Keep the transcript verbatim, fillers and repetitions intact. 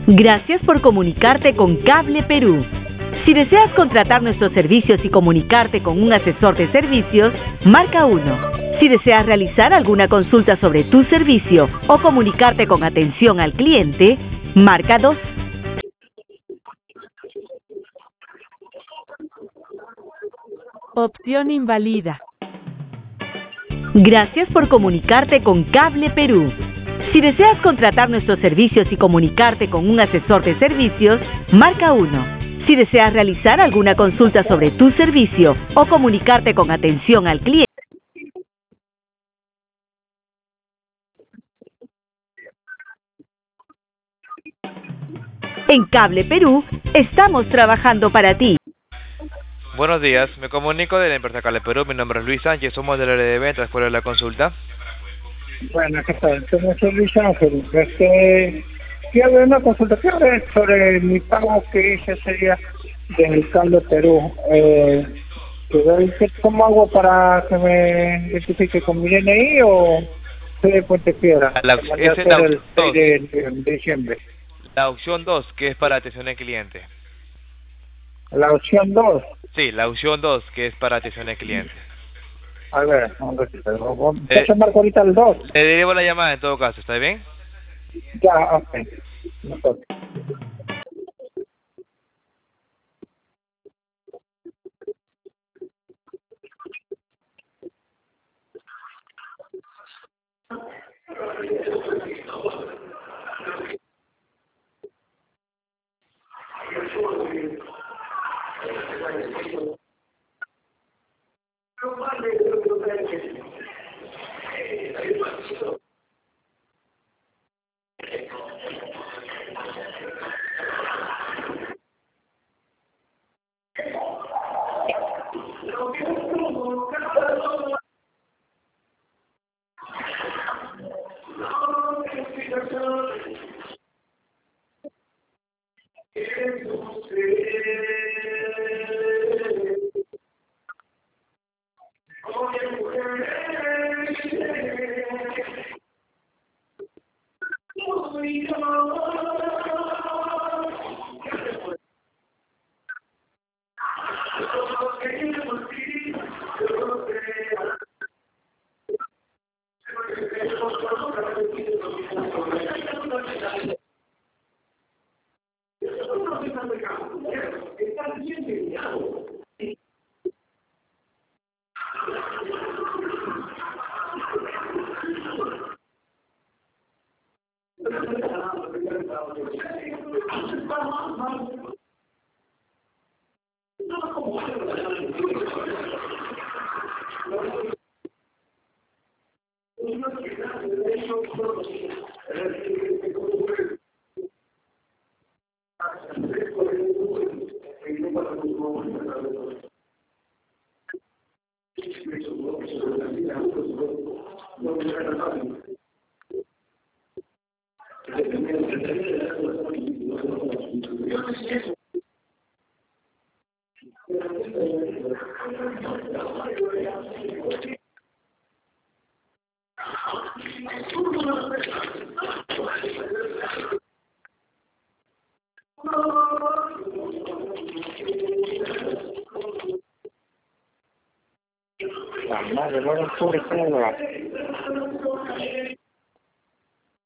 Gracias por comunicarte con Cable Perú. Si deseas contratar nuestros servicios y comunicarte con un asesor de servicios, marca uno. Si deseas realizar alguna consulta sobre tu servicio o comunicarte con atención al cliente, marca dos. Opción invalida. Gracias por comunicarte con Cable Perú. Si deseas contratar nuestros servicios y comunicarte con un asesor de servicios, marca uno. Si deseas realizar alguna consulta sobre tu servicio o comunicarte con atención al cliente, en Cable Perú estamos trabajando para ti. Buenos días, me comunico de la empresa Cable Perú, mi nombre es Luis Sánchez, somos del área de ventas, ¿cuál es la consulta? Bueno, ¿qué tal? Yo soy Luis Ángel. Este, quiero ver una consulta. Quiero ver sobre mi pago que hice ese día del Cable Perú. Eh, quiero ver qué- ¿Cómo hago para que me identifique con mi D N I o soy de Puente Piedra? La, Mandé a esa es hacer la el opción seis dos, de, de diciembre. la opción dos, que es para atención al cliente. La opción dos. Sí, la opción dos, que es para atención al cliente. A ver, un ratito. Eh, Entonces marco ahorita el dos. Le derivo la llamada en todo caso, ¿está bien? Ya, ok. Mejor. La madre, no lo pude hacer.